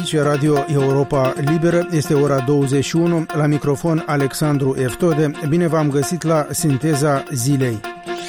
Ascultați Radio Europa Liberă, este ora 21, la microfon Alexandru Eftode. Bine v-am găsit la Sinteza Zilei.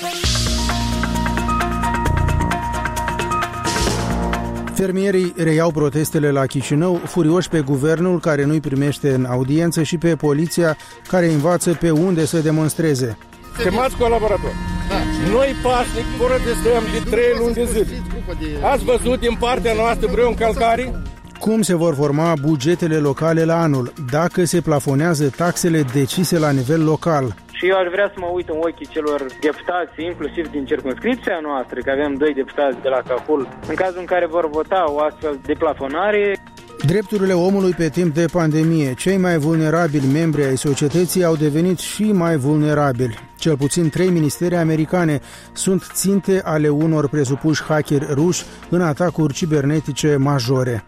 Fermierii reiau protestele la Chișinău, furioși pe guvernul care nu-i primește în audiență și pe poliția care învață pe unde să demonstreze. Stimați colaboratori, noi pașnic protestăm de 3 luni de zile. Ați văzut din partea noastră vreo încălcare? Cum se vor forma bugetele locale la anul, dacă se plafonează taxele decise la nivel local? Și eu aș vrea să mă uit în ochii celor deputați, inclusiv din circumscripția noastră, că avem 2 deputați de la Cahul, în cazul în care vor vota o astfel de plafonare. Drepturile omului pe timp de pandemie. Cei mai vulnerabili membri ai societății au devenit și mai vulnerabili. Cel puțin 3 ministere americane sunt ținte ale unor presupuși hackeri ruși în atacuri cibernetice majore.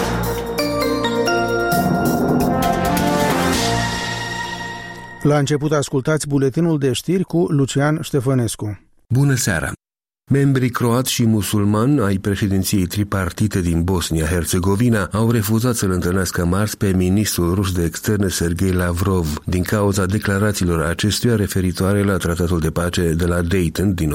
La început ascultați buletinul de știri cu Lucian Ștefănescu. Bună seara! Membrii croați și musulmani ai președinției tripartite din Bosnia-Herzegovina au refuzat să-l întâlnească marți pe ministrul rus de externe Sergei Lavrov din cauza declarațiilor acestuia referitoare la tratatul de pace de la Dayton din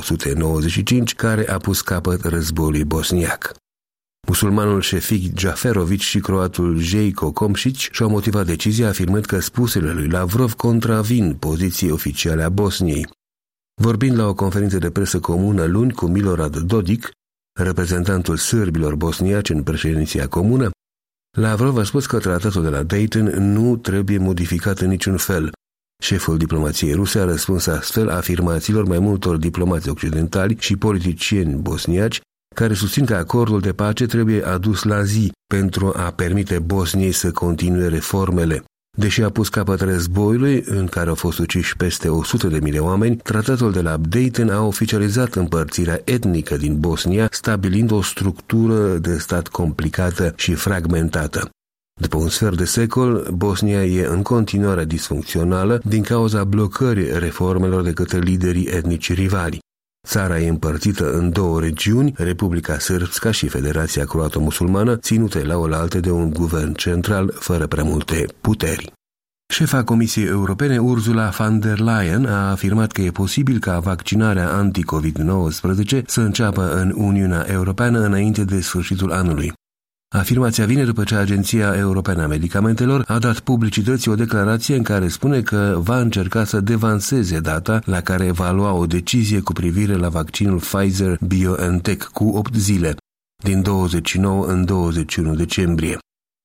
1995, care a pus capăt războiului bosniac. Musulmanul Šefik Džaferović și croatul Željko Komšić și-au motivat decizia afirmând că spusele lui Lavrov contravin poziției oficiale a Bosniei. Vorbind la o conferință de presă comună luni cu Milorad Dodik, reprezentantul sârbilor bosniaci în președinția comună, Lavrov a spus că tratatul de la Dayton nu trebuie modificat în niciun fel. Șeful diplomației ruse a răspuns astfel afirmațiilor mai multor diplomați occidentali și politicieni bosniaci care susțin că acordul de pace trebuie adus la zi pentru a permite Bosniei să continue reformele. Deși a pus capăt războiului, în care au fost uciși peste 100.000 de oameni, tratatul de la Dayton a oficializat împărțirea etnică din Bosnia, stabilind o structură de stat complicată și fragmentată. După un sfert de secol, Bosnia e în continuare disfuncțională din cauza blocării reformelor de către liderii etnici rivali. Țara e împărțită în 2 regiuni, Republica Sârbska și Federația Croato-Musulmană, ținute la oaltă de un guvern central fără prea multe puteri. Șefa Comisiei Europene, Ursula von der Leyen, a afirmat că e posibil ca vaccinarea anti-COVID-19 să înceapă în Uniunea Europeană înainte de sfârșitul anului. Afirmația vine după ce Agenția Europeană a Medicamentelor a dat publicității o declarație în care spune că va încerca să devanseze data la care va lua o decizie cu privire la vaccinul Pfizer-BioNTech cu 8 zile, din 29 în 21 decembrie.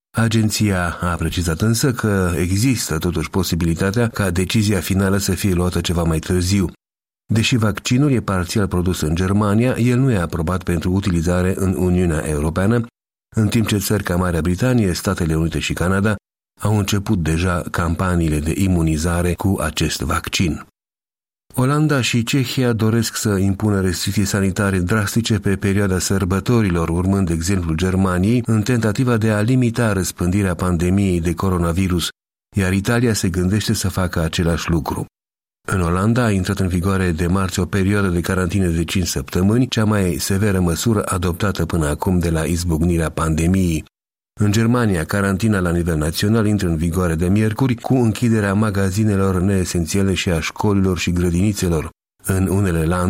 Agenția a precizat însă că există totuși posibilitatea ca decizia finală să fie luată ceva mai târziu. Deși vaccinul e parțial produs în Germania, el nu e aprobat pentru utilizare în Uniunea Europeană, în timp ce țări ca Marea Britanie, Statele Unite și Canada au început deja campaniile de imunizare cu acest vaccin. Olanda și Cehia doresc să impună restricții sanitare drastice pe perioada sărbătorilor, urmând exemplul Germaniei, în tentativa de a limita răspândirea pandemiei de coronavirus, iar Italia se gândește să facă același lucru. În Olanda a intrat în vigoare de marți o perioadă de carantină de 5 săptămâni, cea mai severă măsură adoptată până acum de la izbucnirea pandemiei. În Germania, carantina la nivel național intră în vigoare de miercuri, cu închiderea magazinelor neesențiale și a școlilor și grădinițelor. În unele landuri,